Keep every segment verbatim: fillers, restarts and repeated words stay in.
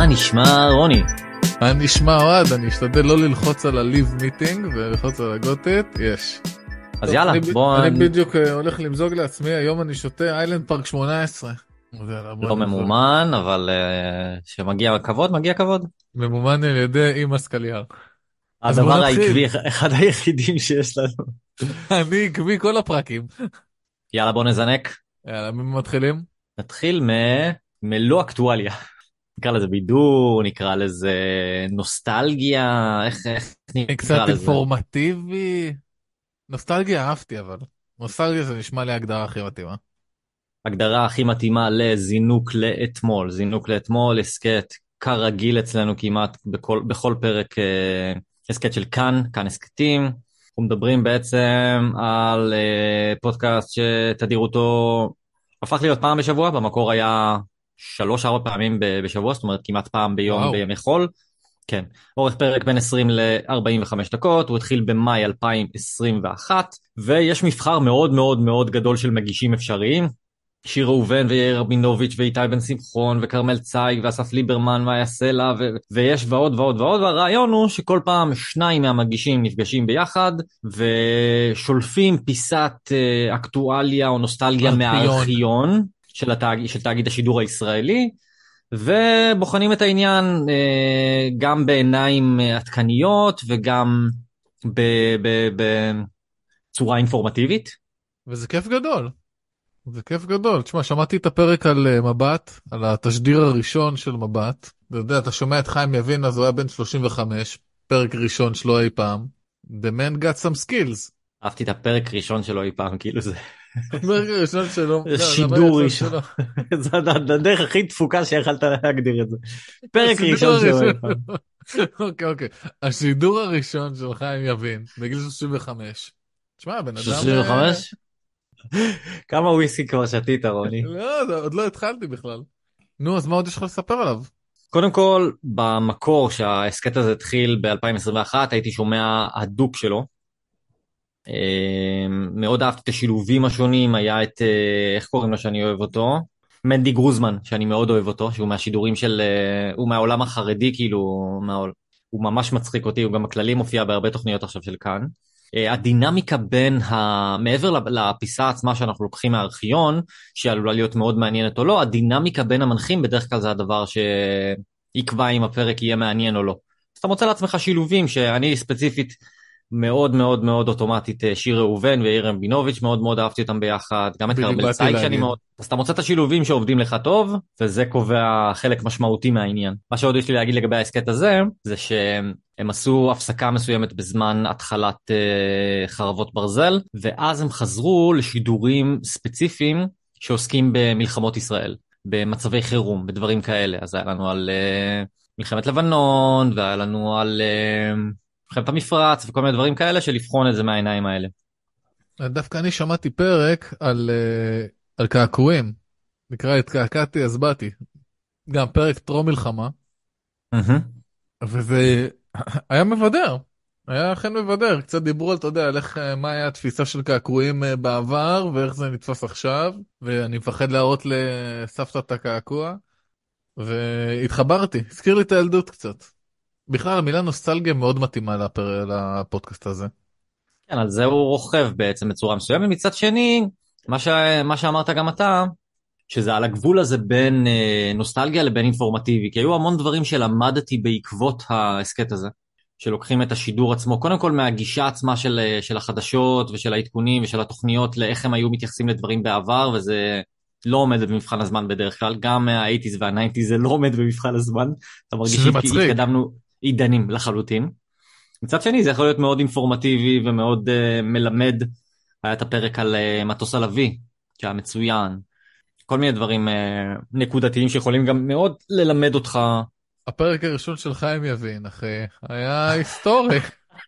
נשמע רוני? מה נשמע אוהד? אני אשתדל לא ללחוץ על הליב מיטינג וללחוץ על הגוטית, יש. אז יאללה, בוא... אני בדיוק הולך למזוג לעצמי, היום אני שותה איילנד פארק שמונה עשרה. לא ממומן, אבל שמגיע כבוד, מגיע כבוד. ממומן על ידי אמא סקליאר. הדבר העקבי, אחד היחידים שיש לנו. אני עקבי כל הפרקים. יאללה, בוא נזנק. יאללה, מי מתחילים? נתחיל מלא אקטואליה. נקרא לזה בידור, נקרא לזה נוסטלגיה, איך נקרא לזה? קצת אינפורמטיבי. נוסטלגיה אהבתי, אבל נוסטלגיה זה נשמע לי ההגדרה הכי מתאימה. הגדרה הכי מתאימה לזינוק לאתמול, זינוק לאתמול, הסקט כרגיל אצלנו כמעט בכל, בכל פרק הסקט של כאן, כאן הסקטים. אנחנו מדברים בעצם על פודקאסט שתדירותו הפך להיות פעם בשבוע, במקור היה שלוש ארבע פעמים בשבוע, זאת אומרת כמעט פעם ביום וואו. בימי חול. כן, אורך פרק בין עשרים ל-ארבעים וחמש דקות, הוא התחיל במאי אלפיים עשרים ואחת, ויש מבחר מאוד מאוד מאוד גדול של מגישים אפשריים, שיר ראובן ויאיר רבינוביץ' ואיתי בן שמחון וקרמל צייג ואסף ליברמן ואיה סלע ו- ויש ועוד ועוד ועוד, והרעיון הוא שכל פעם שניים מהמגישים נפגשים ביחד ושולפים פיסת uh, אקטואליה או נוסטלגיה מהארכיון של, התאג... של תאגיד השידור הישראלי, ובוחנים את העניין uh, גם בעיניים עדכניות וגם בצורה אינפורמטיבית. וזה כיף גדול. זה כיף גדול. תשמע, שמעתי את הפרק על uh, מבט, על התשדיר הראשון של מבט. אתה יודע, אתה שומע את חיים יבין, אז הוא היה בן שלושים וחמש, פרק ראשון שלו אי פעם. The man got some skills. אהבתי את הפרק ראשון שלו אי פעם, כאילו זה... הפרק ראשון שלו. שידור ראשון. זה הדרך הכי דפוקה שיכלת להגדיר את זה. פרק ראשון שלו אי פעם. אוקיי, אוקיי. השידור הראשון של חיים יבין, בגיל שלושים וחמש. תשמע, בן אדם... שלושים וחמש? כמה וויסקי כבר שתית, רוני? לא, עוד לא התחלתי בכלל. נו, אז מה עוד יש לך לספר עליו? קודם כל, במקור שהעסקת הזה התחיל ב-אלפיים עשרים ואחת, הייתי שומע הדוק שלו. מאוד אהבתי את השילובים השונים, היה את, איך קוראים לו שאני אוהב אותו? מנדי גרוזמן, שאני מאוד אוהב אותו, שהוא מהשידורים של, הוא מהעולם החרדי, כאילו, הוא ממש מצחיק אותי, הוא גם הכללי מופיע בהרבה תוכניות עכשיו של כאן. הדינמיקה בין, ה... מעבר לפיסה עצמה שאנחנו לוקחים מהארכיון, שעלולה להיות מאוד מעניינת או לא, הדינמיקה בין המנחים בדרך כלל זה הדבר שיקבע אם הפרק יהיה מעניין או לא. אז אתה מוצא לעצמך שילובים שאני ספציפית מאוד מאוד מאוד אוטומטית, שיר ראובן ויאיר רבינוביץ' מאוד מאוד אהבתי אותם ביחד, גם את קרמל צייג שאני מאוד... אז אתה מוצא את השילובים שעובדים לך טוב, וזה קובע חלק משמעותי מהעניין. מה שעוד יש לי להגיד לגבי העסקת הזה, זה שהם עשו הפסקה מסוימת בזמן התחלת uh, חרבות ברזל, ואז הם חזרו לשידורים ספציפיים שעוסקים במלחמות ישראל, במצבי חירום, בדברים כאלה. אז היה לנו על uh, מלחמת לבנון, והיה לנו על... Uh, מלחמת המפרץ וכל מיני דברים כאלה של לבחון את זה מהעיניים האלה. דווקא אני שמעתי פרק על, על קעקועים, נקרא התקעקעתי אז באתי, גם פרק טרום מלחמה, וזה היה מבדר, היה אכן מבדר, קצת דיברו על, אתה יודע, על איך, מה היה התפיסה של קעקועים בעבר, ואיך זה נתפס עכשיו, ואני מפחד להראות לסבתא את הקעקוע, והתחברתי, הזכיר לי את הילדות קצת. בכלל המילה נוסטלגיה מאוד מתאימה לפר... לפודקאסט הזה. כן, על זה הוא רוכב בעצם בצורה מסוימת, ומצד שני, מה, ש... מה שאמרת גם אתה, שזה על הגבול הזה בין אה, נוסטלגיה לבין אינפורמטיבי, כי היו המון דברים שלמדתי בעקבות העסקת הזה, שלוקחים את השידור עצמו, קודם כל מהגישה עצמה של, של החדשות ושל העדכונים ושל התוכניות, לאיך הם היו מתייחסים לדברים בעבר, וזה לא עומד במבחן הזמן בדרך כלל, גם מה-שמונים וה-תשעים זה לא עומד במבחן הזמן, אתה מרגיש שהתקדמנו עידנים לחלוטין. מצד שני זה יכול להיות מאוד אינפורמטיבי ומאוד uh, מלמד. היה את הפרק על uh, מטוס הלוי שהיה מצוין, כל מיני דברים uh, נקודתיים שיכולים גם מאוד ללמד אותך. הפרק הראשון של חיים יבין אחי היה היסטורי.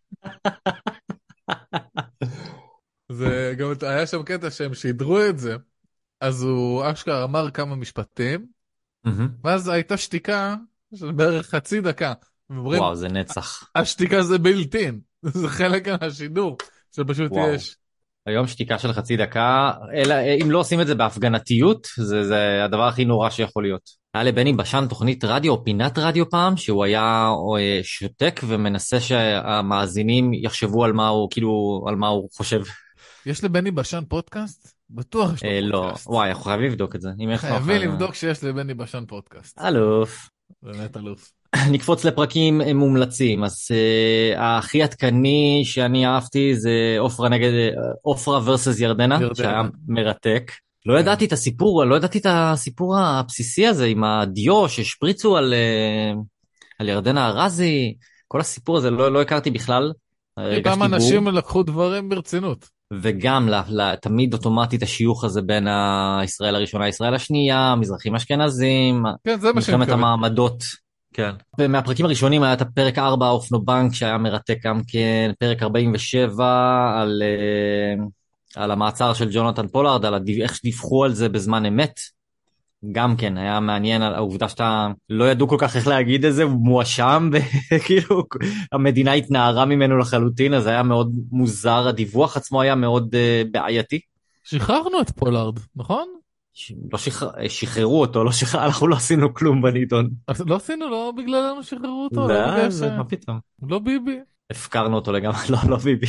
זה גם היה שם קטע שהם שידרו את זה, אז הוא אשכרה אמר כמה משפטים, ואז הייתה שתיקה של בערך חצי דקה. וואו, זה נצח. השתיקה זה בילטין, זה חלק מהשידור, שפשוט יש. היום שתיקה של חצי דקה, אלא אם לא עושים את זה בהפגנתיות, זה, זה הדבר הכי נורא שיכול להיות. היה לבני בשן תוכנית רדיו, או פינת רדיו פעם, שהוא היה אה, שותק ומנסה שהמאזינים יחשבו על מה הוא, כאילו, על מה הוא חושב. יש לבני בשן פודקאסט? בטוח יש לו אה, לא, פודקאסט. וואי, אנחנו חייבים לבדוק את זה. אם יש לו חייבים אחד... לבדוק שיש לבני בשן פודקאסט. אלוף. באמת אלוף. נקפוץ לפרקים מומלצים. אז uh, הכי עדכני שאני אהבתי זה אופרה נגד, אופרה versus ירדנה, ירדנה. שהיה מרתק. לא כן. ידעתי את הסיפור, לא ידעתי את הסיפור הבסיסי הזה עם הדיו שהשפריצו על, uh, על ירדנה ארזי. כל הסיפור הזה לא, לא הכרתי בכלל. פעם הרגשתי אנשים בור. לקחו דברים ברצינות. וגם לה, לה, תמיד אוטומטית השיוך הזה בין ישראל הראשונה, ישראל השנייה, מזרחים אשכנזים, כן, זה מה שאני מלחמת מתכוון. המעמדות. כן. ומהפרקים הראשונים היה את הפרק ארבע, אופנובנק, שהיה מרתק גם כן, פרק ארבעים ושבע, על, אה, על המעצר של ג'ונתן פולארד, על הדיו, איך שדיווחו על זה בזמן אמת. גם כן, היה מעניין על העובדה שאתה לא ידעו כל כך איך להגיד את זה, הוא מואשם, וכאילו המדינה התנערה ממנו לחלוטין, אז היה מאוד מוזר, הדיווח עצמו היה מאוד uh, בעייתי. שחררנו את פולארד, נכון? ש... לא שחר... שחררו אותו, לא שחר... אנחנו לא עשינו כלום בנידון. אז לא עשינו, לא בגללנו שחררו אותו, לא לא, בגלל ש... זה מה פתאום. לא ביבי. הפקרנו אותו לגמרי, לא, לא ביבי.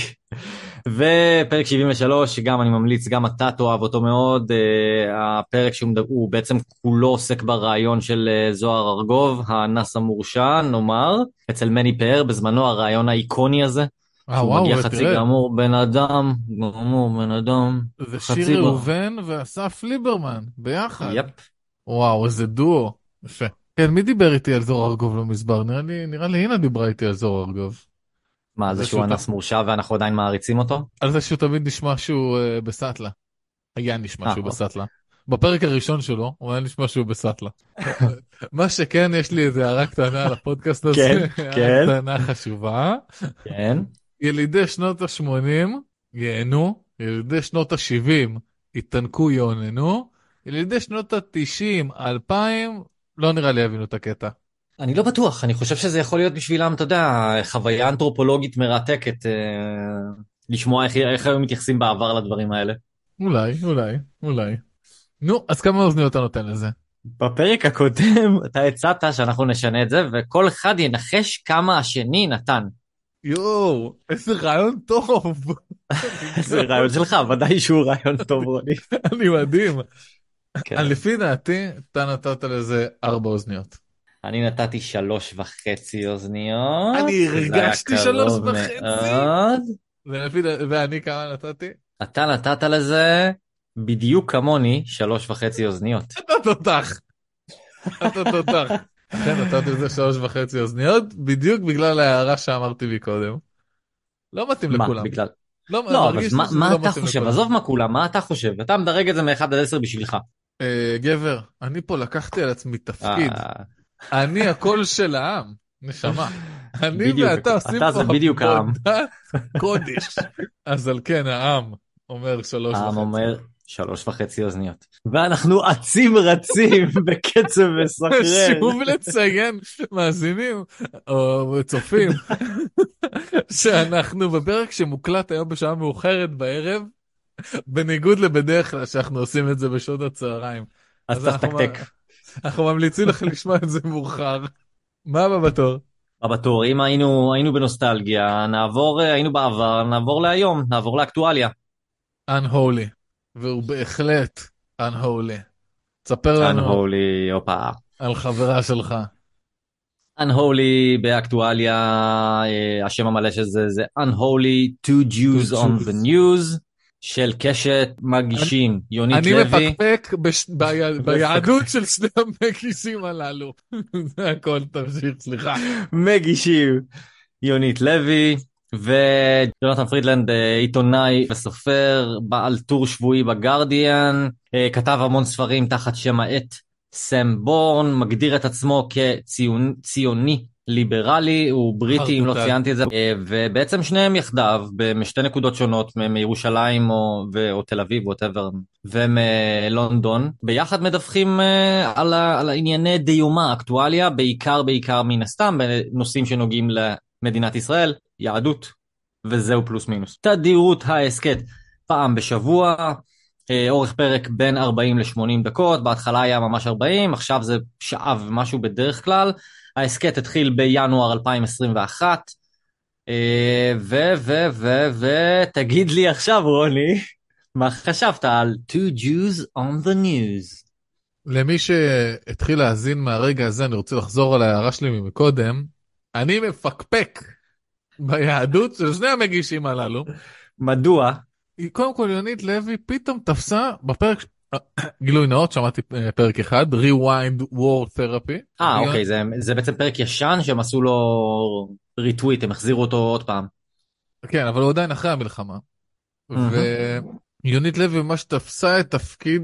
ופרק שבעים ושלוש, שגם אני ממליץ, גם אתה תאהב אותו מאוד, uh, הפרק שהוא בעצם כולו עוסק ברעיון של uh, זוהר ארגוב, האנס המורשע, נאמר, אצל מני פאר, בזמנו הרעיון האיקוני הזה, אה, שהוא וואו, מגיע ותראה. חצי גמור, בן אדם, גמור, בן אדם, זה חצי שיר גמור. ראובן ואסף ליברמן, ביחד. יפ. וואו, איזה דואו. יפה. כן, מי דיבר איתי על זוהר ארגוב לא מסבר? נראה לי, נראה לי הנה דיברה איתי על זוהר ארגוב. מה, זה שהוא אנס מורשע ואנחנו עדיין מעריצים אותו? על זה שהוא תמיד נשמע שהוא uh, בסטלה. היה נשמע אה, שהוא אוקיי. בסטלה. בפרק הראשון שלו, הוא היה נשמע שהוא בסטלה. מה שכן, יש לי איזה הערה קטנה על הפודקאסט הזה. כן, כן. הערה קטנה חשובה. כן. ילידי שנות ה-שמונים ייהנו, ילידי שנות ה-שבעים יתנקו יעוננו, ילידי שנות ה-תשעים, אלפיים, לא נראה לי יבינו את הקטע. אני לא בטוח, אני חושב שזה יכול להיות בשבילם, אתה יודע, חוויה אנתרופולוגית מרתקת, אה, לשמוע איך, איך היו מתייחסים בעבר לדברים האלה. אולי, אולי, אולי. נו, אז כמה אוזניות אתה נותן לזה? בפרק הקודם אתה הצעת שאנחנו נשנה את זה, וכל אחד ינחש כמה השני נתן. יואו, איזה רעיון טוב. זה רעיון שלך, ודאי שהוא רעיון טוב, רוני. אני מדהים. כן. לפי דעתי, אתה נתת לזה ארבע אוזניות. אני נתתי שלוש וחצי אוזניות. אני זה היה הרגשתי שלוש קרוב וחצי. מאוד. ולפי דע- ואני כמה נתתי? אתה נתת לזה בדיוק כמוני שלוש וחצי אוזניות. אתה תותח. אתה תותח. כן, נתתי לזה שלוש וחצי אוזניות, בדיוק בגלל ההערה שאמרתי לי קודם. לא מתאים מה, לכולם. בגלל? לא, לא, אבל מרגיש לי מה, שזה מה לא אתה מתאים חושב? לכולם. עזוב מה כולם, מה אתה חושב? אתה מדרג את זה מ-אחד עד עשר בשבילך. אה, גבר, אני פה לקחתי על עצמי תפקיד. אה, אני הקול של העם, נשמה. אני בדיוק, ואתה עושים אתה זה פה בדיוק העם. עבודת קודש. אז על כן, העם אומר שלוש העם וחצי. אומר שלוש וחצי אוזניות. ואנחנו עצים רצים בקצב מסחרר. שוב לציין, מאזינים או צופים, שאנחנו בפרק שמוקלט היום בשעה מאוחרת בערב, בניגוד לבדרך כלל שאנחנו עושים את זה בשעות הצהריים. אז אנחנו תתקתק. מ- אנחנו ממליצים לך לשמוע את זה מאוחר. מה הבא בתור? הבא בתור, אם היינו, היינו בנוסטלגיה, נעבור, היינו בעבר, נעבור להיום, נעבור לאקטואליה. Unholy, והוא בהחלט Unholy. תספר לנו Unholy, הופה. על חברה שלך. Unholy באקטואליה, אה, השם המלא של זה זה Unholy Two Jews Two on Jews. the News, של קשת מגישים, יונית אני לוי. מפקפק בש- בי- ביהדות של שני המגישים הללו. זה הכל, תמשיך, סליחה. מגישים, יונית לוי, וג'ונתן פרידלנד, אה, עיתונאי וסופר, בעל טור שבועי בגרדיאן, אה, כתב המון ספרים תחת שם העט סם בורן, מגדיר את עצמו כציוני ליברלי, הוא בריטי אם לא חרטוטל. ציינתי את זה, אה, ובעצם שניהם יחדיו, משתי נקודות שונות, מ- מירושלים או, ו- או תל אביב, whatever, ומלונדון, ביחד מדווחים אה, על, ה- על ענייני דיומה, אקטואליה, בעיקר בעיקר מן הסתם, בנושאים שנוגעים למדינת ישראל, יהדות, וזהו פלוס מינוס. תדירות ההסכת פעם בשבוע, אורך פרק בין ארבעים ל-שמונים דקות, בהתחלה היה ממש ארבעים, עכשיו זה שעה ומשהו בדרך כלל. ההסכת התחיל בינואר אלפיים עשרים ואחת, ו, ו, ו, ו, תגיד לי עכשיו, רוני, מה חשבת על Two Jews on the News? למי שהתחיל להאזין מהרגע הזה, אני רוצה לחזור על ההערה שלי מקודם. אני מפקפק ביהדות של שני המגישים הללו. מדוע? קודם כל, יונית לוי פתאום תפסה בפרק, גילוי נאות, שמעתי פרק אחד, Rewind War Therapy. אה, אוקיי, זה, זה בעצם פרק ישן שהם עשו לו ריטוויט, הם החזירו אותו עוד פעם. כן, אבל הוא עדיין אחרי המלחמה. ויונית לוי ממש תפסה את תפקיד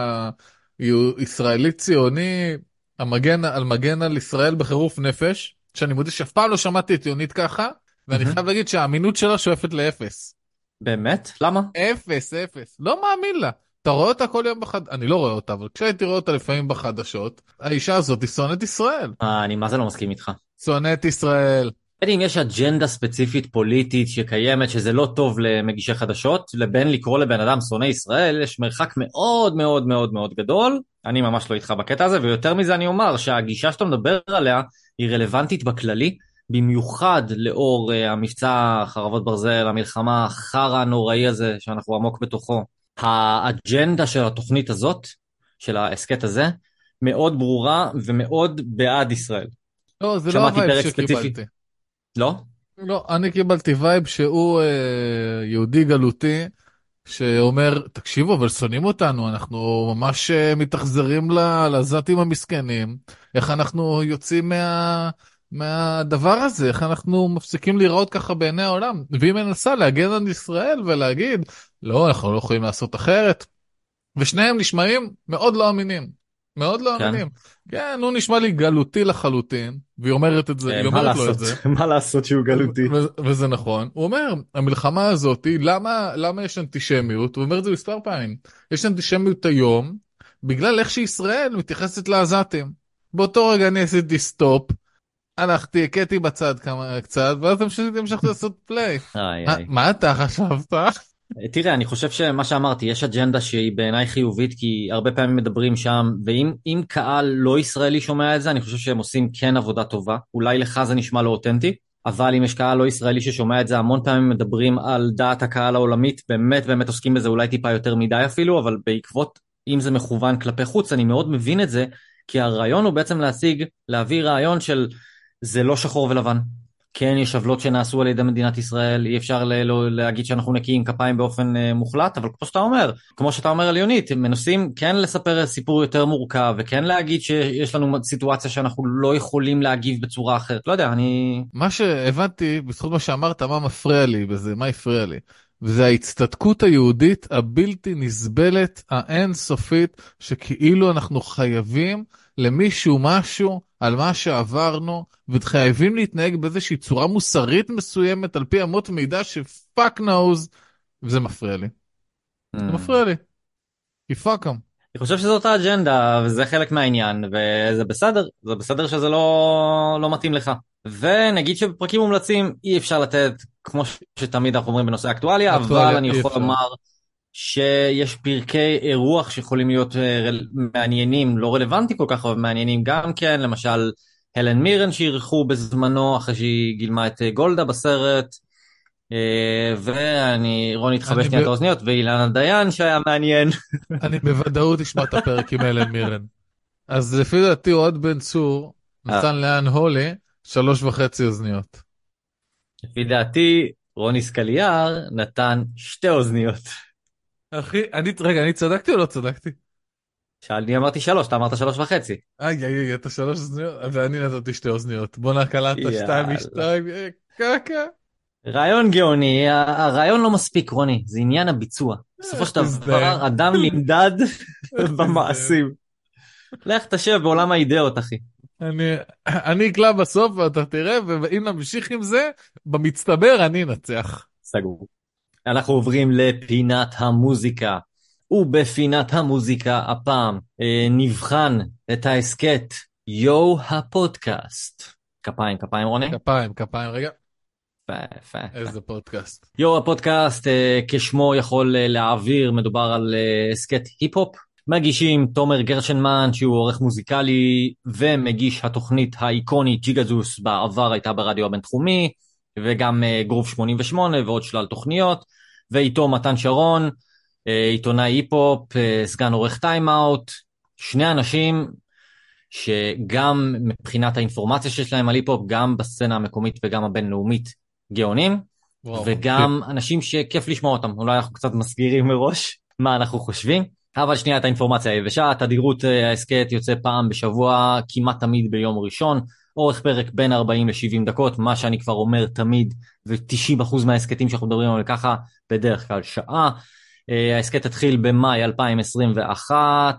הישראלי ציוני, המגן על מגן על ישראל בחירוף נפש, שאני מודה שאף פעם לא שמעתי את יונית ככה, ואני חייב להגיד שהאמינות שלה שואפת לאפס. באמת? למה? אפס, אפס. לא מאמין לה. אתה רואה אותה כל יום בחד... אני לא רואה אותה, אבל כשהייתי רואה אותה לפעמים בחדשות, האישה הזאת היא שונאת ישראל. אה, אני מה זה לא מסכים איתך. שונאת ישראל. אם יש אג'נדה ספציפית פוליטית שקיימת שזה לא טוב למגישי חדשות, לבין לקרוא לבן אדם שונא ישראל, יש מרחק מאוד מאוד מאוד מאוד גדול. אני ממש לא איתך בקטע הזה, ויותר מזה אני אומר שהגישה שאתה מדבר עליה היא רלוונטית בכללי, במיוחד לאור uh, המבצע חרבות ברזל, המלחמה החרא הנוראי הזה שאנחנו עמוק בתוכו. האג'נדה של התוכנית הזאת, של העסקת הזה, מאוד ברורה ומאוד בעד ישראל. לא, זה לא הווייב שקיבלתי. לא? לא, אני קיבלתי וייב שהוא אה, יהודי גלותי, שאומר, תקשיבו, אבל שונאים אותנו, אנחנו ממש אה, מתאכזרים לזאטים המסכנים, איך אנחנו יוצאים מה, מהדבר הזה, איך אנחנו מפסיקים להיראות ככה בעיני העולם, והיא מנסה להגן על ישראל ולהגיד, לא, אנחנו לא יכולים לעשות אחרת, ושניהם נשמעים מאוד לא אמינים. מאוד לא אמינים. כן, הוא נשמע לי גלותי לחלוטין, והיא אומרת את זה, היא אומרת לו את זה. מה לעשות שהוא גלותי? וזה נכון. הוא אומר, המלחמה הזאת, למה יש אנטישמיות? הוא אומר את זה מספר פעמים. יש אנטישמיות היום, בגלל איך שישראל מתייחסת לעזתים. באותו רגע אני עשיתי סטופ, הלכתי, הכיתי בצד קצת, ואז המשכתי לעשות פליי. מה אתה חשבת? תראה, אני חושב שמה שאמרתי, יש אג'נדה שהיא בעיניי חיובית, כי הרבה פעמים מדברים שם, ואם קהל לא ישראלי שומע את זה, אני חושב שהם עושים כן עבודה טובה. אולי לך זה נשמע לא אותנטי, אבל אם יש קהל לא ישראלי ששומע את זה, המון פעמים מדברים על דעת הקהל העולמית, באמת באמת עוסקים בזה, אולי טיפה יותר מדי אפילו, אבל בעקבות, אם זה מכוון כלפי חוץ, אני מאוד מבין את זה, כי הרעיון הוא בעצם להשיג, להביא רעיון של זה לא שחור ולבן. כן, יש עוולות שנעשו על ידי מדינת ישראל, אי אפשר ל- להגיד שאנחנו נקיים כפיים באופן uh, מוחלט, אבל כמו שאתה אומר, כמו שאתה אומר על יונית, הם מנסים כן לספר סיפור יותר מורכב, וכן להגיד שיש לנו סיטואציה שאנחנו לא יכולים להגיב בצורה אחרת. לא יודע, אני... מה שהבנתי, בזכות מה שאמרת, מה מפריע לי בזה, מה הפריע לי? וזה ההצטדקות היהודית הבלתי נסבלת, האין סופית, שכאילו אנחנו חייבים למישהו משהו על מה שעברנו, וחייבים להתנהג באיזושהי צורה מוסרית מסוימת, על פי אמות מידה שפאק נאוז, וזה מפריע לי. זה מפריע לי. כי פאקם. אני חושב שזאת האג'נדה, וזה חלק מהעניין, וזה בסדר, זה בסדר שזה לא, לא מתאים לך. ונגיד שבפרקים מומלצים אי אפשר לתת, כמו שתמיד אנחנו אומרים בנושא אקטואליה, אבל אני יכול לומר שיש פרקי אירוח שיכולים להיות מעניינים, לא רלוונטיים כל כך, אבל מעניינים גם כן, למשל הלן מירן שאירחו בזמנו, אחרי שהיא גילמה את גולדה בסרט, ואני, רוני התחבש לי את האוזניות, ואילנה דיין שהיה מעניין. אני בוודאות אשמע את הפרק עם הלן מירן. אז לפי דעתי אוהד בן צור נתן לאן הולי שלוש וחצי אוזניות. לפי דעתי רוני סקליאר נתן שתי אוזניות. אחי, אני, רגע, אני צדקתי או לא צדקתי? שאני אמרתי שלוש, אתה אמרת שלוש וחצי. איי, איי, איי, אתה שלוש אוזניות, ואני נתתי שתי אוזניות. בוא נקלת שתיים משתיים, קקה. רעיון גאוני, הרעיון לא מספיק, רוני, זה עניין הביצוע. בסופו של דבר, אדם נמדד במעשים. לך תשב בעולם האידאות, אחי. אני אקלע בסוף ואתה תראה, ואם נמשיך עם זה, במצטבר אני נצח. סגור. אנחנו עוברים לפינת המוזיקה, ובפינת המוזיקה הפעם אה, נבחן את העסקת יו הפודקאסט. כפיים, כפיים רוני? כפיים, כפיים, רגע. יפה, יפה, יפה. איזה פודקאסט. יו, הפודקאסט, אה, כשמו יכול אה, להעביר, מדובר על אה, הסקט היפ-הופ. מגישים תומר גרשנמן, שהוא עורך מוזיקלי, ומגיש התוכנית האיקונית ג'יגזוס, בעבר הייתה ברדיו הבינתחומי, וגם אה, גרוב שמונים ושמונה ועוד שלל תוכניות, ואיתו מתן שרון, אה, עיתונאי היפ-הופ, אה, סגן עורך טיים-אאוט, שני אנשים שגם מבחינת האינפורמציה שיש להם על היפ-הופ, גם בסצנה המקומית וגם הבינלאומית גאונים, וואו, מגניב. וגם אנשים שכיף לשמוע אותם. אולי אנחנו קצת מזכירים מראש מה אנחנו חושבים, אבל שנייה את האינפורמציה היבשה. תדירות אה, ההסקט יוצא פעם בשבוע, כמעט תמיד ביום ראשון, אורך פרק בין ארבעים ל-שבעים דקות, מה שאני כבר אומר תמיד, ו-תשעים אחוז מההסקטים שאנחנו מדברים עליהם ככה, בדרך כלל שעה. אה, ההסקט התחיל במאי אלפיים עשרים ואחת,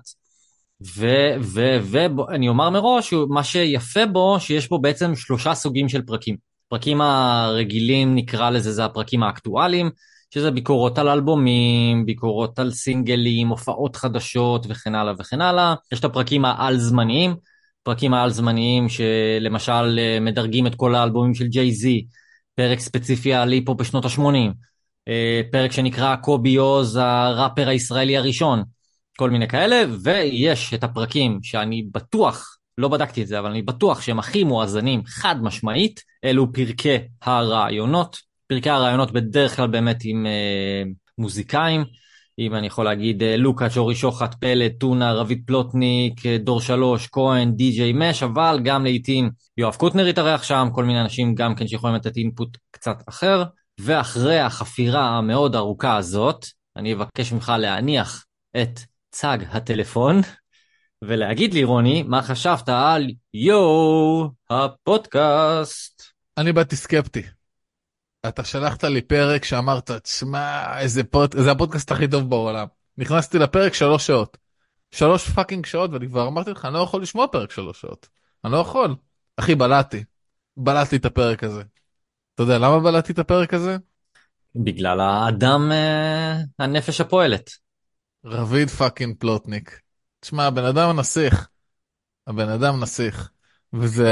ואני אומר מראש, מה שיפה בו, שיש בו בעצם שלושה סוגים של פרקים. פרקים הרגילים, נקרא לזה, זה הפרקים האקטואליים, שזה ביקורות על אלבומים, ביקורות על סינגלים, הופעות חדשות וכן הלאה וכן הלאה. יש את הפרקים העל-זמניים, פרקים העל-זמניים שלמשל מדרגים את כל האלבומים של ג'יי-זי, פרק ספציפי על היפ-הופ בשנות ה-שמונים, פרק שנקרא קובי אוז, הראפר הישראלי הראשון, כל מיני כאלה, ויש את הפרקים שאני בטוח, לא בדקתי את זה, אבל אני בטוח שהם הכי מואזנים חד משמעית, אלו פרקי הרעיונות. פרקי הרעיונות בדרך כלל באמת עם אה, מוזיקאים, אם אני יכול להגיד אה, לוקה, צ'ורי שוחט, פלד, טונה, רבית פלוטניק, אה, דור שלוש, כהן, די-ג'יי מש, אבל גם לעתים יואב קוטנר יתארח שם, כל מיני אנשים גם כן שיכולים לתת אינפוט קצת אחר, ואחרי החפירה המאוד ארוכה הזאת, אני אבקש ממך להניח את צג הטלפון, ולהגיד לי, רוני, מה חשבת על יו, הפודקאסט? אני באתי סקפטי. אתה שלחת לי פרק שאמרת, תשמע, איזה פוד... זה הפודקאסט הכי טוב בעולם. נכנסתי לפרק שלוש שעות. שלוש פאקינג שעות, ואני כבר אמרתי לך, אני לא יכול לשמוע פרק שלוש שעות. אני לא יכול. אחי, בלעתי. בלעתי את הפרק הזה. אתה יודע למה בלעתי את הפרק הזה? בגלל האדם, אה, הנפש הפועלת. רביד פאקינג פלוטניק. תשמע, הבן אדם נסיך. הבן אדם נסיך. וזה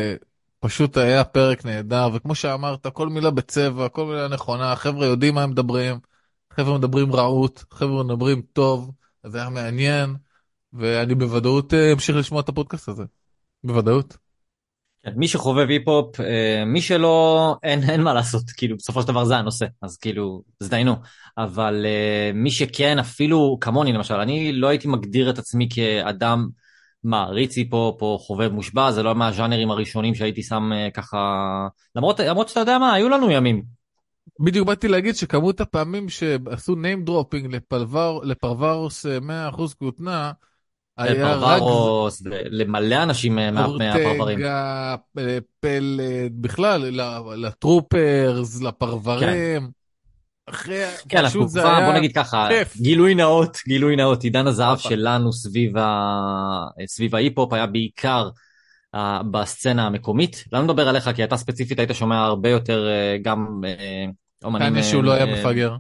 פשוט היה פרק נהדר, וכמו שאמרת, כל מילה בצבע, כל מילה נכונה, חבר'ה יודעים מה הם מדברים, חבר'ה מדברים רעות, חבר'ה מדברים טוב, אז זה היה מעניין, ואני בוודאות אה, אמשיך לשמוע את הפודקאסט הזה. בוודאות. כן, מי שחובב היפ-הופ, אה, מי שלא, אין, אין מה לעשות, כאילו, בסופו של דבר זה הנושא, אז כאילו, זדיינו. אבל אה, מי שכן, אפילו כמוני למשל, אני לא הייתי מגדיר את עצמי כאדם מעריץ היפ-הופ או חובב מושבע, זה לא מהז'אנרים הראשונים שהייתי שם אה, ככה, למרות, למרות שאתה יודע מה, היו לנו ימים. בדיוק באתי להגיד שכמות הפעמים שעשו name dropping לפלבר, לפרוורוס אה, מאה אחוז כותנה, היה רק פרוורוס, למלא אנשים מה- מהפרברים. אורטגה, אה, פלד, בכלל, ל- לטרופרס, כן. לפרברים. אחרי, כן, פשוט זה התקופה, בוא היה נגיד ככה, כיף. גילוי נאות, גילוי נאות, עידן הזהב הופה. שלנו סביב, ה... סביב ההיפ-הופ היה בעיקר uh, בסצנה המקומית. לא מדבר עליך, כי אתה ספציפית היית שומע הרבה יותר uh, גם uh, אומנים... כנראה שהוא לא uh, היה uh, מפגר.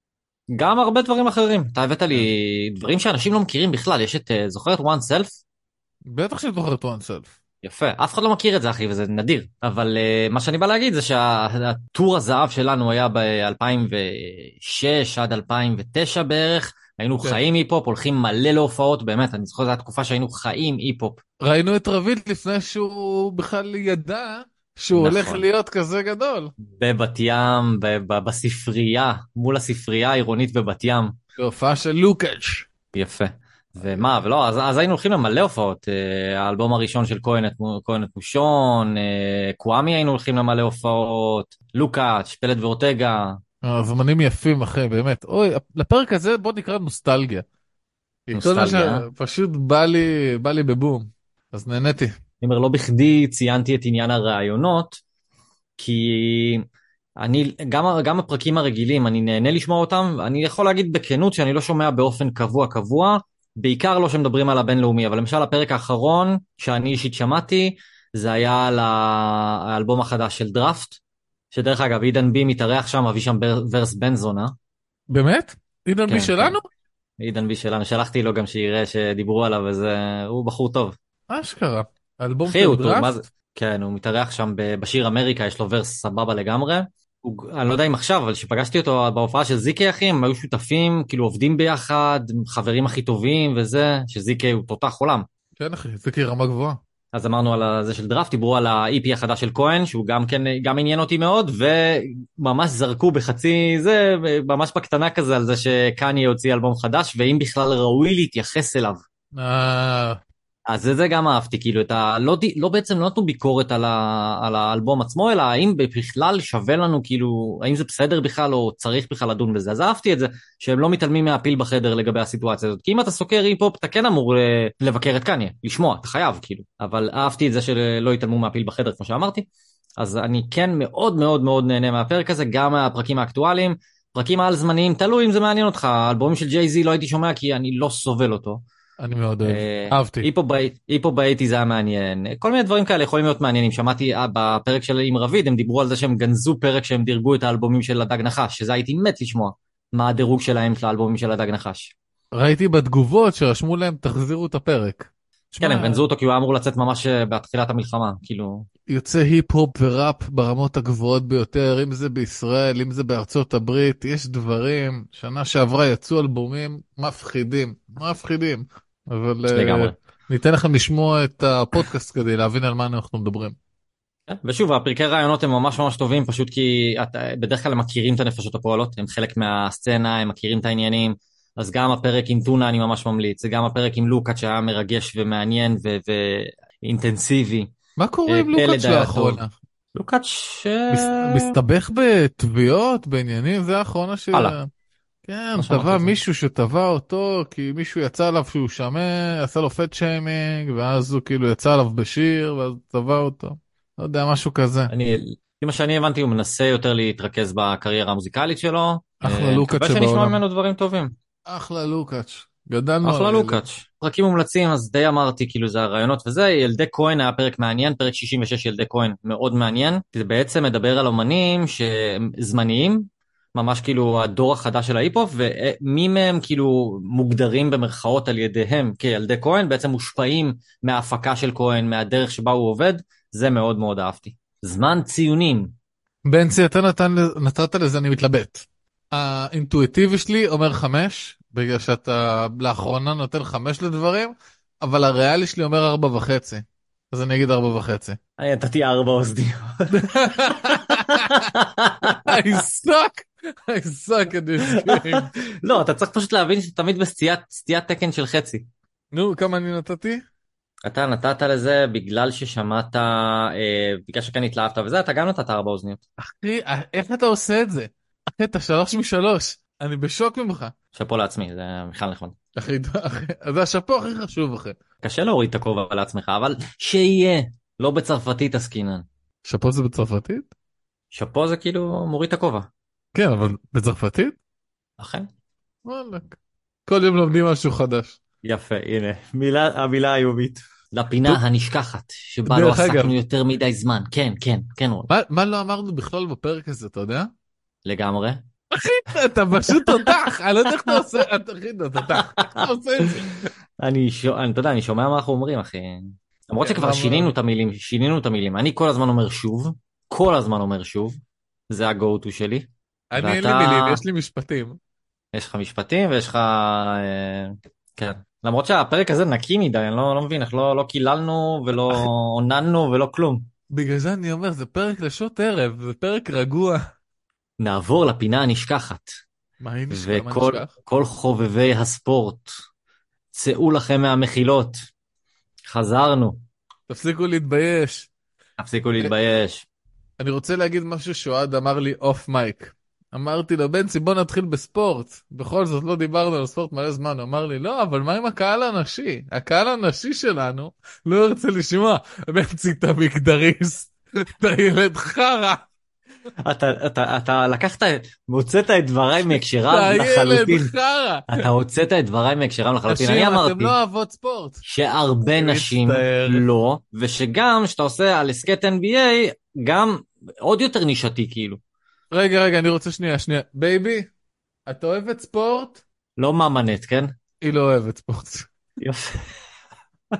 גם הרבה דברים אחרים. אתה הבאת כן. לי דברים שאנשים לא מכירים בכלל. יש את, uh, זוכר את one self? בטח שזוכר את one self. יפה, אף אחד לא מכיר את זה אחי, וזה נדיר, אבל uh, מה שאני בא להגיד זה שהטור הזהב שלנו היה ב-אלפיים ושש עד אלפיים ותשע בערך, היינו כן. חיים היפ-הופ, הולכים מלא להופעות, באמת, אני זוכר, זו הייתה תקופה שהיינו חיים היפ-הופ. ראינו את רביד לפני שהוא בכלל ידע שהוא נכון. הולך להיות כזה גדול. בבת ים, ב- ב- בספרייה, מול הספרייה העירונית בבת ים. בהופעה של לוקאץ'. יפה. ומה, ולא, אז, אז היינו הולכים למלא הופעות, אה, האלבום הראשון של כהן את מו- כהן את מושון, אה, קוואמי היינו הולכים למלא הופעות, לוקאץ', פלד ואורטגה. הזמנים יפים אחי, באמת. אוי, לפרק הזה בוא נקרא נוסטלגיה. כי כל מה נוסטלגיה. שפשוט בא לי, בא לי בבום. אז נהניתי. אני אומר, לא בכדי ציינתי את עניין הראיונות, כי אני, גם, גם הפרקים הרגילים, אני נהנה לשמוע אותם, אני יכול להגיד בכנות שאני לא שומע באופן קבוע קבוע, בעיקר לא שמדברים על הבינלאומי, אבל למשל הפרק האחרון שאני אישית שמעתי, זה היה על האלבום החדש של דראפט, שדרך אגב, עידן בי מתארח שם, מביא שם ורס בן זונה. באמת? עידן כן, בי שלנו? כן. עידן בי שלנו, שלחתי לו גם שיראה שדיברו עליו, וזה, הוא בחור טוב. אשכרה. אלבום אחי, של הוא טוב, מה זה? דראפט? כן, הוא מתארח שם ב- בשיר אמריקה, יש לו ורס סבבה לגמרי. הוא, אני לא יודע אם עכשיו, אבל כשפגשתי אותו בהופעה של זיקי אחי, הם היו שותפים, כאילו עובדים ביחד, חברים הכי טובים וזה, שזיקי הוא תותח עולם. כן אחי, זה כי רמה גבוהה. אז אמרנו על זה של דראפט, דיברו על ה-אי פי החדש של כהן, שהוא גם כן, גם עניין אותי מאוד, וממש זרקו בחצי זה, ממש בקטנה כזה, על זה שקניה יוציא אלבום חדש, ואם בכלל ראוי להתייחס אליו. אה, אז זה, זה גם אהבתי, כאילו, את ה... לא, די- לא בעצם, לא נתנו ביקורת על, ה, על האלבום עצמו, אלא האם בכלל שווה לנו, כאילו, האם זה בסדר בכלל, או צריך בכלל לדון בזה. אז אהבתי את זה, שהם לא מתעלמים מהפיל בחדר לגבי הסיטואציה הזאת. כי אם אתה סוקר היפ-הופ, אתה כן אמור אה, לבקר את קניה, לשמוע, אתה חייב, כאילו. אבל אהבתי את זה שלא התעלמו מהפיל בחדר, כמו שאמרתי. אז אני כן מאוד מאוד מאוד נהנה מהפרק הזה, גם מהפרקים האקטואליים, פרקים על זמניים, תלוי אם זה מעניין אותך. האלבומים של ג'יי-זי לא הייתי שומע, כי אני לא סובל אותו. אני מאוד אוהב, אהבתי. היפו באייטי זה היה מעניין, כל מיני דברים כאלה יכולים להיות מעניינים. שמעתי אה, בפרק של עם רביד, הם דיברו על זה שהם גנזו פרק שהם דירגו את האלבומים של הדג נחש, שזה הייתי מת לשמוע מה הדירוג שלהם של האלבומים של הדג נחש. ראיתי בתגובות שרשמו להם תחזירו את הפרק. כן, הם שמע, גנזו אותו כי הוא היה אמור לצאת ממש אה, בתחילת המלחמה, כאילו. יוצא היפ-הופ וראפ ברמות הגבוהות ביותר, אם זה בישראל, אם זה בארצות הברית, יש דברים, שנה שעברה יצאו אלבומים מפחידים, מפחידים. אבל לגמרי. uh, ניתן לכם לשמוע את הפודקאסט כדי להבין על מה אנחנו מדברים. כן, ושוב, הפרקי רעיונות הם ממש ממש טובים, פשוט כי אתה, בדרך כלל הם מכירים את הנפשות הפועלות, הם חלק מהסצנה, הם מכירים את העניינים, אז גם הפרק עם טונה אני ממש ממליץ, זה גם הפרק עם לוקאץ' שהיה מרגש ומעניין ו- ואינטנסיבי. מה קורה אה, עם לוקאץ' פלד היה טוב. לאחרונה? לוקאץ' מס- אה, מסתבך בתביעות, בעניינים, זה האחרונה ש... הלאה, כן, לא שמעתי תבע את זה. מישהו שתבע אותו, כי מישהו יצא עליו שהוא שמן, עשה לו פט שיימינג, ואז הוא כאילו יצא עליו בשיר, ואז תבע אותו. לא יודע, משהו כזה. אני, לפי מה שאני הבנתי, הוא מנסה יותר להתרכז בקריירה המוזיקלית שלו. אחלה אה, לוקאץ' מקווה שנשמע שבעולם. ממנו דברים טובים. אחלה לוקאץ'. גדלנו אחלה על אלה. לוקאץ'. פרקים מומלצים, אז די אמרתי, כאילו זה הרעיונות וזה. ילדי כהן היה פרק מעניין, פרק שישים ושש ילדי כהן מאוד מעניין. זה בעצם מדבר על אומנים שזמניים, ממש כאילו הדור החדש של ההיפ-הופ, ומי מהם כאילו מוגדרים במרכאות על ידיהם כילדי כהן, בעצם מושפעים מההפקה של כהן, מהדרך שבה הוא עובד, זה מאוד מאוד אהבתי. זמן ציונים. בנצי, אתה נתן, נתת לזה, אני מתלבט. האינטואיטיבי שלי אומר חמש, בגלל שאתה לאחרונה נותן חמש לדברים, אבל הריאלי שלי אומר ארבע וחצי. אז אני אגיד ארבע וחצי. אני נתתי ארבע אוזניות. I suck, I suck at this game. לא, אתה צריך פשוט להבין שאתה תמיד בסטיית סטיית תקן של חצי. נו, כמה אני נתתי? אתה נתת לזה בגלל ששמעת, אה, בגלל שכן התלהבת וזה, אתה גם נתת ארבע אוזניות. אחי, איך אתה עושה את זה? אחי, אתה שלוש משלוש. אני בשוק ממך. שאפו לעצמי, זה בכלל נחמד. אחי, אחי, זה השאפו הכי חשוב, אחי. קשה להוריד את הכובע לעצמך, אבל שיהיה, לא בצרפתית עסקינן. שאפו זה בצרפתית? שאפו זה כאילו מוריד את הכובע. כן, אבל בצרפתית? אכן. וואלק. כל יום לומדים משהו חדש. יפה, הנה, מילה, המילה היומית. לפינה טוב. הנשכחת, שבה לא דרך אגב. עסקנו יותר מדי זמן. כן, כן, כן, רון. מה, מה לא אמרנו בכלל בפרק הזה, אתה יודע? לגמרי. אחי, אתה פשוט תותח, אני לא יודע איך אתה עושה, אתה אחי, אתה תותח, איך אתה עושה את זה? אני, ש... אני, אתה יודע, אני שומע מה אנחנו אומרים, אחי. למרות כן, שכבר למה? שינינו את המילים, שינינו את המילים. אני כל הזמן אומר שוב, כל הזמן אומר שוב. זה ה-go to שלי. אני אין לי ואתה- מילים, יש לי משפטים. יש לך משפטים ויש לך... אה, כן. למרות שהפרק הזה נקי מדי, אני לא, לא מבין איך לא, לא קיללנו ולא עוננו ולא כלום. בגלל זה אני אומר, זה פרק לשעות ערב, זה פרק רגוע. נעבור לפינה הנשכחת. מה היא נשכח? מה וכל נשכח? כל חובבי הספורט, צאו לכם מהמחילות. חזרנו. תפסיקו להתבייש. תפסיקו להתבייש. אני רוצה להגיד משהו שאוהד אמר לי אוף מייק. אמרתי לו, בנצי, בוא נתחיל בספורט. בכל זאת לא דיברנו על ספורט מלא זמן. הוא אמר לי, לא, אבל מה עם הקהל הנשי? הקהל הנשי שלנו לא ירצה לשמוע. בנצי, אתה מגדריסט, אתה ילד חרא, אתה, אתה, אתה לקחת, הוצאת את דבריי מהקשרם אתה ילד לחלוטין. חרא. אתה הוצאת את דבריי מהקשרם לחלוטין. אני נשים, אמרתי אתם לא אוהבות ספורט. שהרבה אני נשים מצטער. לא, ושגם שאתה עושה על הסקט אן בי איי, גם עוד יותר נישתי כאילו. רגע, רגע, אני רוצה שנייה, שנייה. בייבי, את אוהבת ספורט? לא ממנט, כן? היא לא אוהבת ספורט. יופי.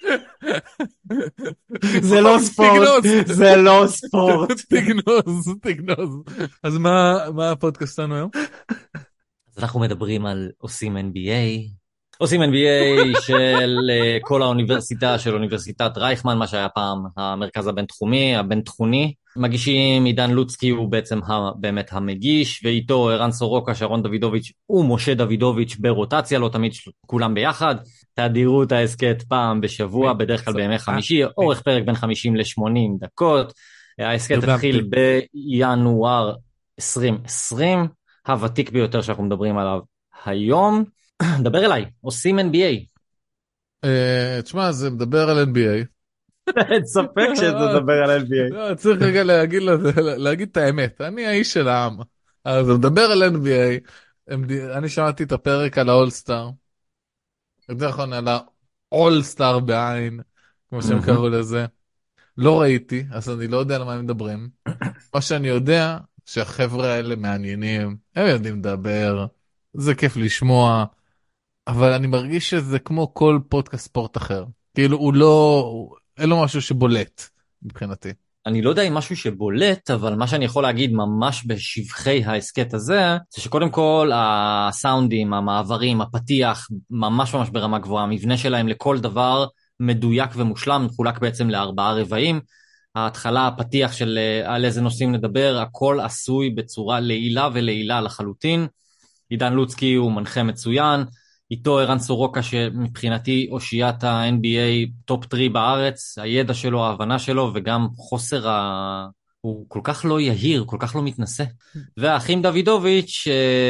זה לא ספורט, תגנוז, זה לא ספורט. תגנוז, תגנוז. אז מה, מה הפודקאסט שלנו היום? אז אנחנו מדברים על עושים אן בי איי, עושים אן בי איי של אה, כל האוניברסיטה, של אוניברסיטת רייכמן, מה שהיה פעם המרכז הבינתחומי, הבינתחומי. מגישים עידן לוצקי הוא בעצם ה, באמת המגיש, ואיתו ערן סורוקה, שרון דוידוביץ' ומשה דוידוביץ' ברוטציה, לא תמיד של- כולם ביחד. תדירות ההסכת פעם בשבוע, בדרך כלל בימי חמישי, אורך פרק בין חמישים ל-שמונים דקות. ההסכת התחיל בינואר עשרים עשרים, הוותיק ביותר שאנחנו מדברים עליו היום. דבר אליי, עושים אן בי איי. אה, תשמע, זה מדבר על אן בי איי. אין ספק שזה מדבר על אן בי איי. לא, צריך רגע להגיד לזה- להגיד את האמת. אני האיש של העם. אז זה מדבר על אן בי איי. אני שמעתי את הפרק על האולסטאר. יותר נכון, על האולסטאר בעין, כמו שהם קראו לזה. לא ראיתי, אז אני לא יודע על מה הם מדברים. מה שאני יודע, שהחבר'ה האלה מעניינים, הם יודעים לדבר, זה כיף לשמוע, אבל אני מרגיש שזה כמו כל פודקאסט ספורט אחר. כאילו הוא לא, אין לו משהו שבולט מבחינתי. אני לא יודע אם משהו שבולט, אבל מה שאני יכול להגיד ממש בשבחי ההסכת הזה, זה שקודם כל הסאונדים, המעברים, הפתיח, ממש ממש ברמה גבוהה, המבנה שלהם לכל דבר מדויק ומושלם, מחולק בעצם לארבעה רבעים. ההתחלה, הפתיח של על איזה נושאים נדבר, הכל עשוי בצורה לעילה ולעילה לחלוטין. עידן לוצקי הוא מנחה מצוין, איתו ערן סורוקה שמבחינתי אושיית ה-אן בי איי טופ שלוש בארץ, הידע שלו, ההבנה שלו וגם חוסר ה... הוא כל כך לא יהיר, כל כך לא מתנשא. והאחים דוידוביץ',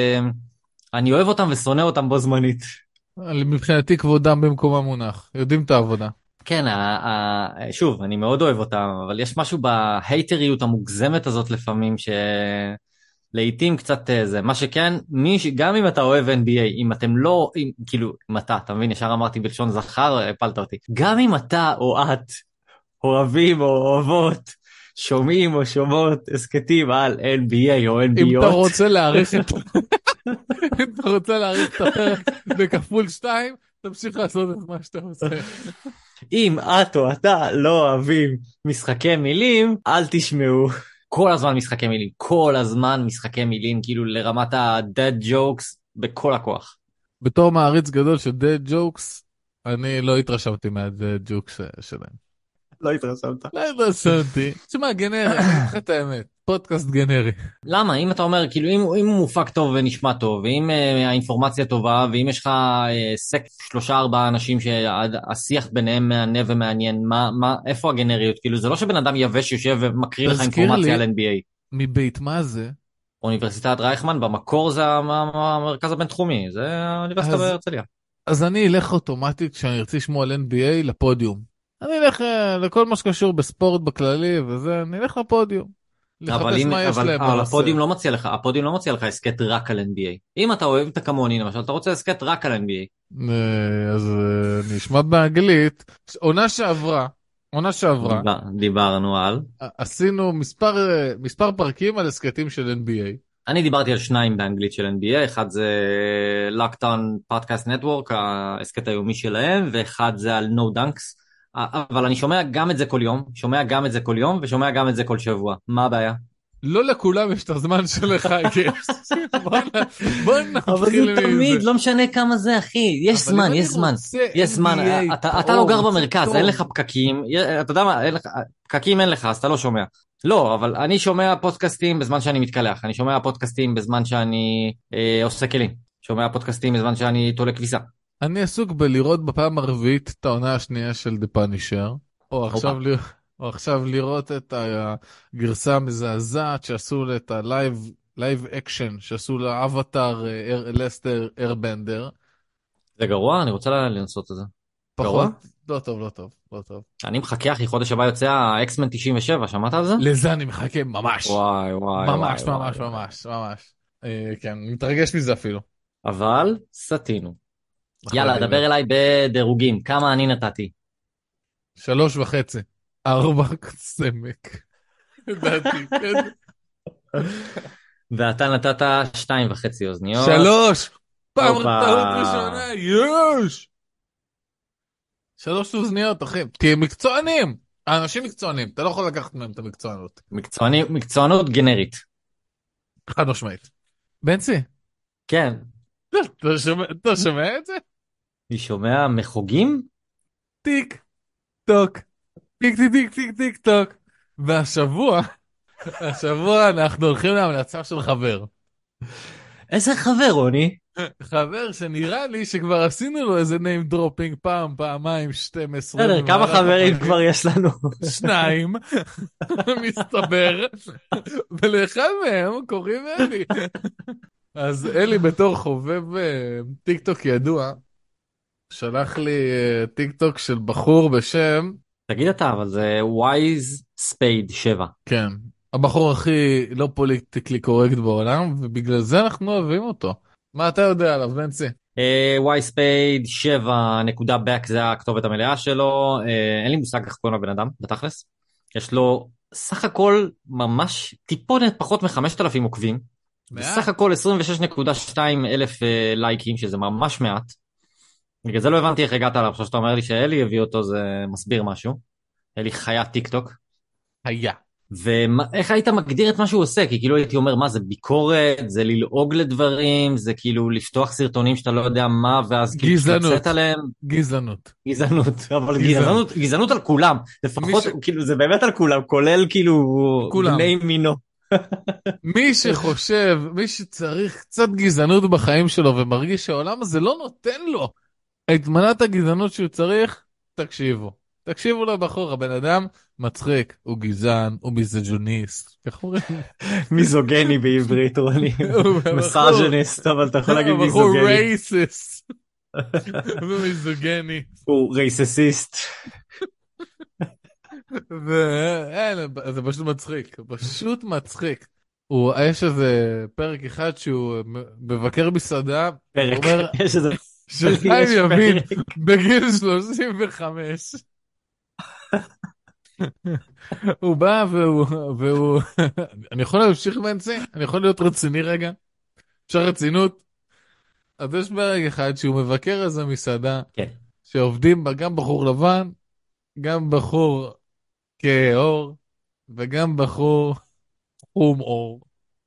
אני אוהב אותם ושונא אותם בו זמנית. מבחינתי כבודם במקום המונח, יודעים את העבודה. כן, ה- ה- שוב, אני מאוד אוהב אותם, אבל יש משהו בהייטריות המוגזמת הזאת לפעמים ש... לעתים קצת זה, מה שכן, מי ש... גם אם אתה אוהב אן בי איי, אם אתם לא, אם, כאילו, אם אתה, אתה מבין, ישר אמרתי בלשון זכר, הפלת אותי. גם אם אתה או את אוהבים או אוהבות, שומעים או שומעות הסכתים על אן בי איי או אם אתה אן בי איי, רוצה להעריך את אם אתה רוצה להעריך את הפרק בכפול שתיים, תמשיך לעשות את מה שאתה עושה. אם את או אתה לא אוהבים משחקי מילים, אל תשמעו. כל הזמן משחקי מילים, כל הזמן משחקי מילים, כאילו לרמת ה-dead jokes בכל הכוח. בתור מעריץ גדול של dead jokes, אני לא התרשמתי מה-dead jokes שלהם. לא התרשמת. לא התרשמתי. תשמע, גנרי, אני אגיד לך את האמת, פודקאסט גנרי. למה? אם אתה אומר, כאילו, אם, אם הוא מופק טוב ונשמע טוב, ואם uh, האינפורמציה טובה, ואם יש לך uh, סק שלושה ארבעה אנשים שהשיח ביניהם מענה ומעניין, מה, מה, איפה הגנריות? כאילו, זה לא שבן אדם יבש יושב ומקריא לך אינפורמציה על אן בי איי. מבית מה זה? אוניברסיטת רייכמן, במקור זה המרכז הבינתחומי, זה האוניברסיטה אז- בהרצליה. אז אני אלך אוטומטית כשאני ארצה לשמוע על אן בי איי לפודיום. אני אלך אה, לכל מה שקשור בספורט בכללי וזה, אני אלך לפודיום. אבל, לחפש אם, מה יש אבל, להם אבל בנושא. הפודיום לא מציע לך, הפודיום לא מציע לך הסכת רק על אן בי איי. אם אתה אוהב את כמוני, למשל, אתה רוצה הסכת רק על אן בי איי. אה, אז אה, נשמע באנגלית. עונה שעברה, עונה שעברה, דיבר, דיברנו על. ע- עשינו מספר, אה, מספר פרקים על הסקטים של אן בי איי. אני דיברתי על שניים באנגלית של אן בי איי, אחד זה Lockdown Podcast Network, ההסכת היומי שלהם, ואחד זה על No Dunks. אבל אני שומע גם את זה כל יום, שומע גם את זה כל יום, ושומע גם את זה כל שבוע. מה הבעיה? לא לכולם יש את הזמן שלך, גיימס. בוא נ- בוא אבל זה נתחיל תמיד, מזה. לא משנה כמה זה, אחי. יש אבל זמן, אם יש אני זמן. רוצה יש זמן. אן בי איי אתה, טוב, אתה לא גר רוצה במרכז, טוב. אין לך פקקים. אתה יודע מה, אין לך, פקקים אין לך, אז אתה לא שומע. לא, אבל אני שומע פודקאסטים בזמן שאני מתקלח. אני שומע פודקאסטים בזמן שאני אה, עושה כלים. שומע פודקאסטים בזמן שאני תולה כביסה. אני עסוק בלראות בפעם הרביעית את העונה השנייה של The Punisher, או עכשיו, ל... או עכשיו לראות את הגרסה המזעזעת שעשו את הלייב לייב אקשן שעשו לאבטר לסטר ארבנדר. זה גרוע? אני רוצה לנסות את זה. גרוע? פחות, לא טוב, לא טוב, לא טוב. אני מחכה, אחי, חודש הבא יוצא האקסמן תשעים ושבע, שמעת על זה? לזה אני מחכה ממש. וואי, וואי, ממש, וואי, ממש, וואי. ממש, ממש. אה, כן, מתרגש מזה אפילו. אבל סטינו. יאללה, אחלה דבר דבר. אליי בדירוגים. כמה אני נתתי? שלוש וחצי. ארבע סמק. ידעתי, כן. ואתה נתת שתיים וחצי אוזניות. שלוש! פעם הופה. טעות ראשונה, יש! שלוש אוזניות, אחי. תהיה מקצוענים. האנשים מקצוענים, אתה לא יכול לקחת מהם את המקצוענות. מקצועני, מקצוענות גנרית. חד משמעית. בנצי, כן. אתה שומע, אתה שומע את זה? אני שומע מחוגים? טיק, טוק, טיק טיק טיק טיק טיק טוק. והשבוע, השבוע אנחנו הולכים להמלצה של חבר. איזה חבר, רוני? חבר שנראה לי שכבר עשינו לו איזה name dropping פעם, פעמיים, שתים עשרה. בסדר, כמה במהלך חברים הפרקים. כבר יש לנו? שניים, מסתבר, ולאחד מהם קוראים אלי. אז אלי בתור חובב אה, טיק טוק ידוע, שלח לי אה, טיק טוק של בחור בשם, תגיד אתה, אבל זה וויז ספייד שבע. כן, הבחור הכי לא פוליטיקלי קורקט בעולם, ובגלל זה אנחנו אוהבים אותו. מה אתה יודע עליו, בנצי? וויז ספייד שבע נקודה בק זה הכתובת המלאה שלו. אה, אין לי מושג איך קוראים לבן אדם, בתכלס. יש לו סך הכל ממש טיפונת פחות מ-חמשת אלפים עוקבים. מעט. בסך הכל עשרים ושש נקודה שתיים אלף אה, לייקים, שזה ממש מעט. בגלל זה לא הבנתי איך הגעת עליו, עכשיו שאתה אומר לי שאלי הביא אותו, זה מסביר משהו. אלי חיית טיק טוק. היה. ואיך היית מגדיר את מה שהוא עושה? כי כאילו הייתי אומר, מה זה ביקורת, זה ללעוג לדברים, זה כאילו לפתוח סרטונים שאתה לא יודע מה, ואז כאילו גזענות. תצאת עליהם. גזענות. גזענות, אבל גזענות. גזענות, גזענות על כולם. לפחות, ש- כאילו, זה באמת על כולם, כולל כאילו כולם. בני מינו. מי שחושב, מי שצריך קצת גזענות בחיים שלו ומרגיש שהעולם הזה לא נותן לו את מנת הגזענות שהוא צריך, תקשיבו. תקשיבו לבחור, הבן אדם מצחיק, הוא גזען, הוא מיזוג'וניסט. איך אומרים? מיזוגני בעברית, רוני. מסאז'ניסט, אבל אתה יכול להגיד הבחור מיזוגני. רייסיסט. ומיזוגני. הוא רייססיסט. ואין, זה פשוט מצחיק, פשוט מצחיק. הוא, יש איזה פרק אחד שהוא מבקר מסעדה, הוא פרק, אומר, יש איזה... שחיים יש יבין, פרק. בגיל שלושים וחמש, הוא בא והוא, והוא, אני יכול להמשיך בנצי? אני יכול להיות רציני רגע? אפשר רצינות? אז יש פרק אחד שהוא מבקר איזה מסעדה, כן. שעובדים בה גם בחור לבן, גם בחור כאור, וגם בחור חום אור.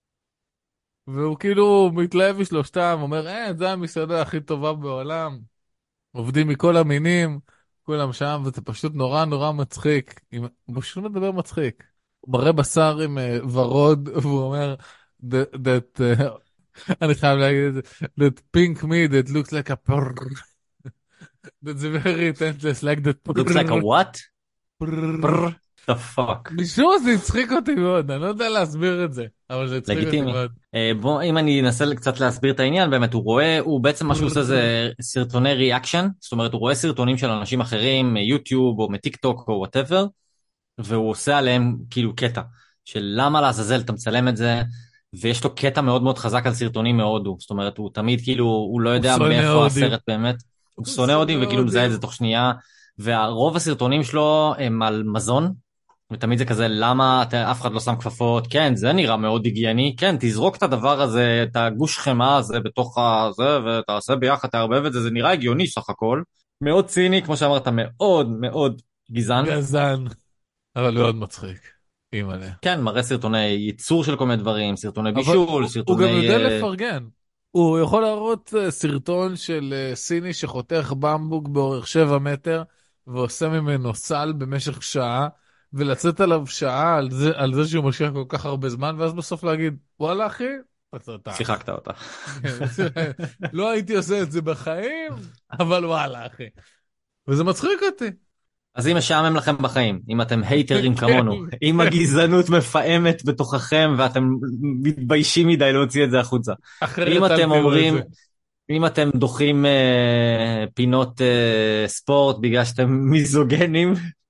והוא כאילו מתלהב משלושתם, אומר, אה, זה המסעדה הכי טובה בעולם. עובדים מכל המינים, כולם שם, וזה פשוט נורא נורא מצחיק. עם- הוא פשוט מדבר מצחיק. הוא מראה בשר עם uh, ורוד, והוא אומר, that, that, uh, אני חייב להגיד את זה, that pink meat that looks like a purr. That's very intense, like that purr. looks like a what? purr. Brr, the fuck. משום מה זה הצחיק אותי מאוד, אני לא יודע להסביר את זה, אבל זה הצחיק אותי לגיטימי. מאוד. אה, בוא, אם אני אנסה קצת להסביר את העניין, באמת הוא רואה, הוא בעצם מה שהוא עושה זה סרטוני ריאקשן, זאת אומרת הוא רואה סרטונים של אנשים אחרים, מיוטיוב או מטיק טוק או וואטאבר, והוא עושה עליהם כאילו קטע, של למה לעזאזל אתה מצלם את זה, ויש לו קטע מאוד מאוד חזק על סרטונים מהודו, זאת אומרת הוא תמיד כאילו, הוא לא יודע שונא מאיפה הודים. הסרט באמת, הוא הוא שונא הודים שונא וכאילו מזהה את הודים. זה תוך שנייה, והרוב הסרטונים שלו הם על מזון, ותמיד זה כזה, למה אתה, אף אחד לא שם כפפות? כן, זה נראה מאוד היגייני. כן, תזרוק את הדבר הזה, את הגוש חמה הזה בתוך הזה, ותעשה ביחד, תערבב את זה, זה נראה הגיוני סך הכל. מאוד ציני, כמו שאמרת, מאוד מאוד גזען. גזען, אבל מאוד מצחיק. אימא'לה. כן, מראה סרטוני ייצור של כל מיני דברים, סרטוני אבל בישול, הוא- סרטוני... הוא גם יודע אה, לפרגן. הוא יכול להראות אה, סרטון של אה, סיני שחותך במבוק באורך שבע מטר, ועושה ממנו סל במשך שעה, ולצאת עליו שעה על זה, על זה שהוא משקיע כל כך הרבה זמן, ואז בסוף להגיד, וואלה אחי, אתה שיחקת אותה. לא הייתי עושה את זה בחיים, אבל וואלה אחי. וזה מצחיק אותי. אז אם משעמם לכם בחיים, אם אתם הייטרים כמונו, אם הגזענות מפעמת בתוככם ואתם מתביישים מדי להוציא את זה החוצה. אחרת אם אל אתם תראו את אומרים, זה. אם אתם דוחים אה, פינות אה, ספורט בגלל שאתם מיזוגנים,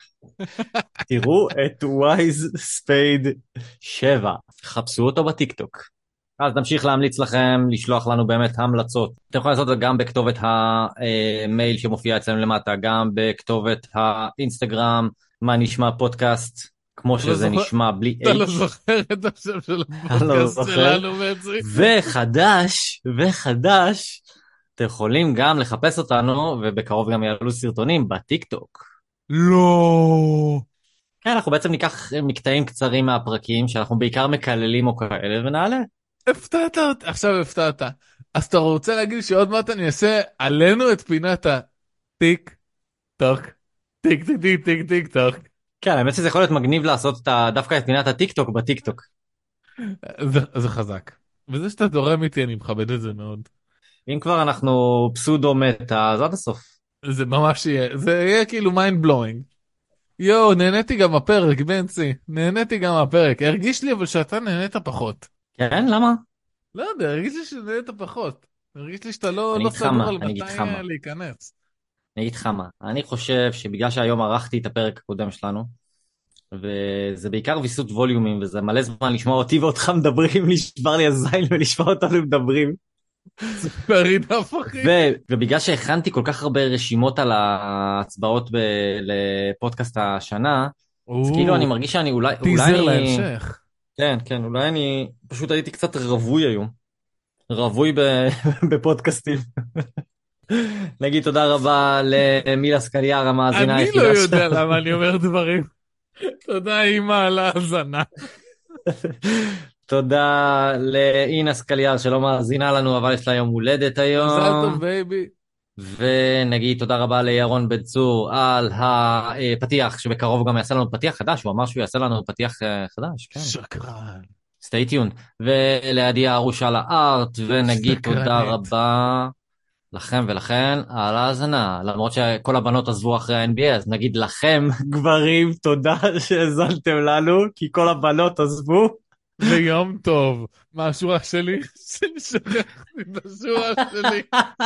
תראו את וויז ספייד שבע, חפשו אותו בטיקטוק. אז נמשיך להמליץ לכם, לשלוח לנו באמת המלצות. אתם יכולים לעשות את זה גם בכתובת המייל שמופיע אצלנו למטה, גם בכתובת האינסטגרם, מה נשמע פודקאסט, כמו שזה זוכר- נשמע בלי אתה לא H. זוכר את השם של אני לא הפודקאסט זוכר. שלנו בעצם? וחדש, וחדש, אתם יכולים גם לחפש אותנו, ובקרוב גם יעלו סרטונים בטיק טוק. לא. כן, אנחנו בעצם ניקח מקטעים קצרים מהפרקים, שאנחנו בעיקר מקללים או כאלה, ונעלה. הפתעת אותי, עכשיו הפתעת. אז אתה רוצה להגיד שעוד מעט אני אעשה עלינו את פינת הטיק טוק, טיק טיק טיק טיק טיק טוק. כן, האמת שזה יכול להיות מגניב לעשות את ה- דווקא את פינת הטיק טוק בטיק טוק. זה, זה חזק. וזה שאתה דורם איתי, אני מכבד את זה מאוד. אם כבר אנחנו פסודו מטה, אז עד הסוף. זה ממש יהיה, זה יהיה כאילו mind blowing. יואו, נהניתי גם הפרק, בנצי. נהניתי גם הפרק. הרגיש לי אבל שאתה נהנית פחות. כן, למה? לא יודע, הרגיש לי שנהנית פחות. הרגיש לי שאתה לא, אני לא אגיד לך סגור מה, על אני מתי אגיד לך מה. אה, להיכנס. אני אגיד לך מה. אני חושב שבגלל שהיום ערכתי את הפרק הקודם שלנו, וזה בעיקר ויסות ווליומים, וזה מלא זמן לשמוע אותי ואותך מדברים, נשבר לי הזין ולשמוע אותנו מדברים. זה פרידה פחי. ו, ובגלל שהכנתי כל כך הרבה רשימות על ההצבעות ב, לפודקאסט השנה, אז כאילו אני מרגיש שאני אולי, אולי טיזר אני... להמשך. כן, כן, אולי אני פשוט הייתי קצת רווי היום. רווי ב, בפודקאסטים. נגיד תודה רבה למילה סקליאר, המאזינה אני לא היחידה יודע שלנו. למה אני אומר דברים. תודה אימא על ההאזנה. תודה לאינה סקליאר שלא מאזינה לנו, אבל יש לה יום הולדת מזל טוב היום. בייבי. ונגיד תודה רבה לירון בן צור על הפתיח, שבקרוב גם יעשה לנו פתיח חדש, הוא אמר שהוא יעשה לנו פתיח אה, חדש, כן. שקרן. stay tuned. ולעדיה ארושה לארט, ונגיד שקרנית. תודה רבה לכם ולכן על ההאזנה, למרות שכל הבנות עזבו אחרי ה-אן בי איי, אז נגיד לכם גברים תודה שהזלתם לנו, כי כל הבנות עזבו. ויום טוב. מה השורה שלי? שכחתי את השורה שלי.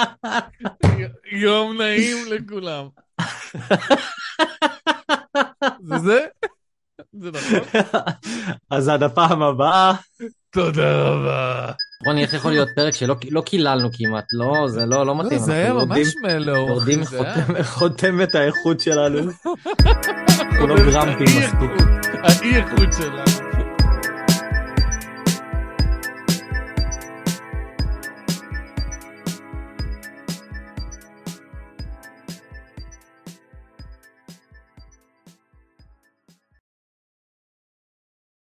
יום נעים לכולם. זה זה? זה נכון? אז עד הפעם הבאה. תודה רבה. רוני, איך יכול להיות פרק שלא לא קיללנו כמעט? לא, זה לא, לא מתאים. לא, זה היה אנחנו ממש יורדים- מלאו. יורדים זה היה- חותם- חותמת האיכות שלנו. אנחנו לא גרמפים מספיק. האי איכות שלנו.